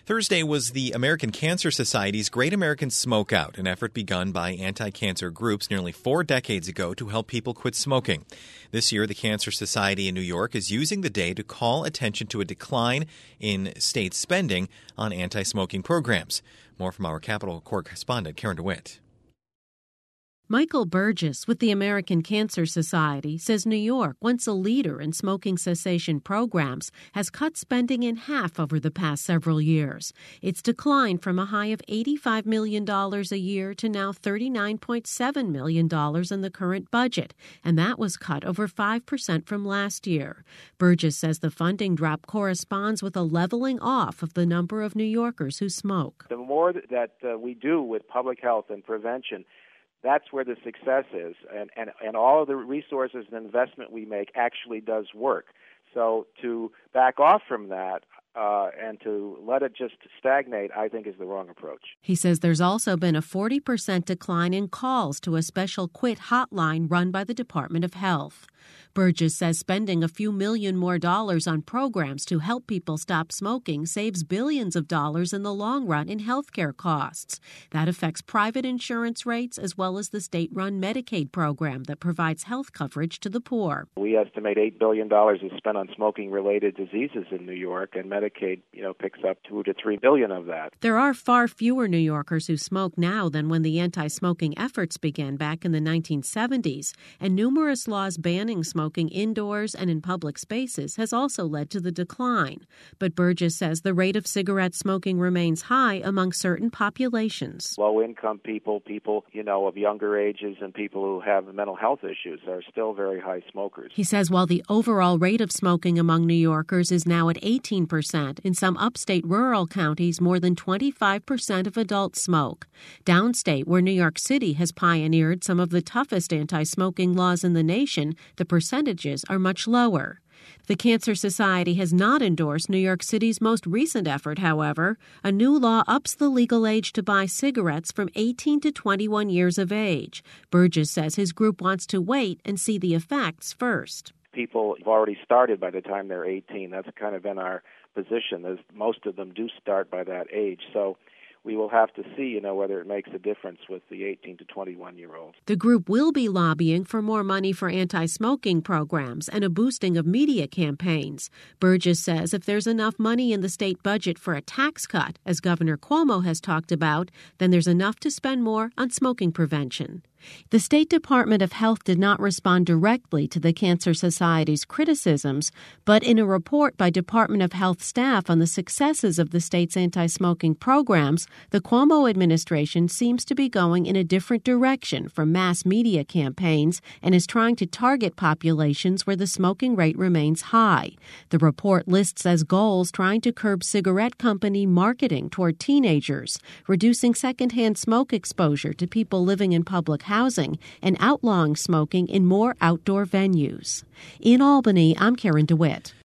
Thursday was the American Cancer Society's Great American Smokeout, an effort begun by anti-cancer groups nearly 4 decades ago to help people quit smoking. This year, the Cancer Society in New York is using the day to call attention to a decline in state spending on anti-smoking programs. More from our Capitol correspondent, Karen DeWitt. Michael Burgess with the American Cancer Society says New York, once a leader in smoking cessation programs, has cut spending in half over the past several years. It's declined from a high of $85 million a year to now $39.7 million in the current budget, and that was cut over 5% from last year. Burgess says the funding drop corresponds with a leveling off of the number of New Yorkers who smoke. The more that we do with public health and prevention, that's where the success is, and all of the resources and investment we make actually does work. So to back off from that and to let it just stagnate, I think, is the wrong approach. He says there's also been a 40% decline in calls to a special quit hotline run by the Department of Health. Burgess says spending a few million more dollars on programs to help people stop smoking saves billions of dollars in the long run in health care costs. That affects private insurance rates as well as the state-run Medicaid program that provides health coverage to the poor. We estimate $8 billion is spent on smoking-related diseases in New York, and Medicaid, picks up $2 to $3 billion of that. There are far fewer New Yorkers who smoke now than when the anti-smoking efforts began back in the 1970s, and numerous laws banning smoking indoors and in public spaces has also led to the decline. But Burgess says the rate of cigarette smoking remains high among certain populations. Low-income people, of younger ages, and people who have mental health issues are still very high smokers. He says while the overall rate of smoking among New Yorkers is now at 18%, in some upstate rural counties, more than 25% of adults smoke. Downstate, where New York City has pioneered some of the toughest anti-smoking laws in the nation, the percentages are much lower. The Cancer Society has not endorsed New York City's most recent effort, however. A new law ups the legal age to buy cigarettes from 18 to 21 years of age. Burgess says his group wants to wait and see the effects first. People have already started by the time they're 18. That's kind of been our position. Most of them do start by that age. So we will have to see, whether it makes a difference with the 18 to 21-year-olds. The group will be lobbying for more money for anti-smoking programs and a boosting of media campaigns. Burgess says if there's enough money in the state budget for a tax cut, as Governor Cuomo has talked about, then there's enough to spend more on smoking prevention. The State Department of Health did not respond directly to the Cancer Society's criticisms, but in a report by Department of Health staff on the successes of the state's anti-smoking programs, the Cuomo administration seems to be going in a different direction from mass media campaigns and is trying to target populations where the smoking rate remains high. The report lists as goals trying to curb cigarette company marketing toward teenagers, reducing secondhand smoke exposure to people living in public housing, and outlawing smoking in more outdoor venues. In Albany, I'm Karen DeWitt.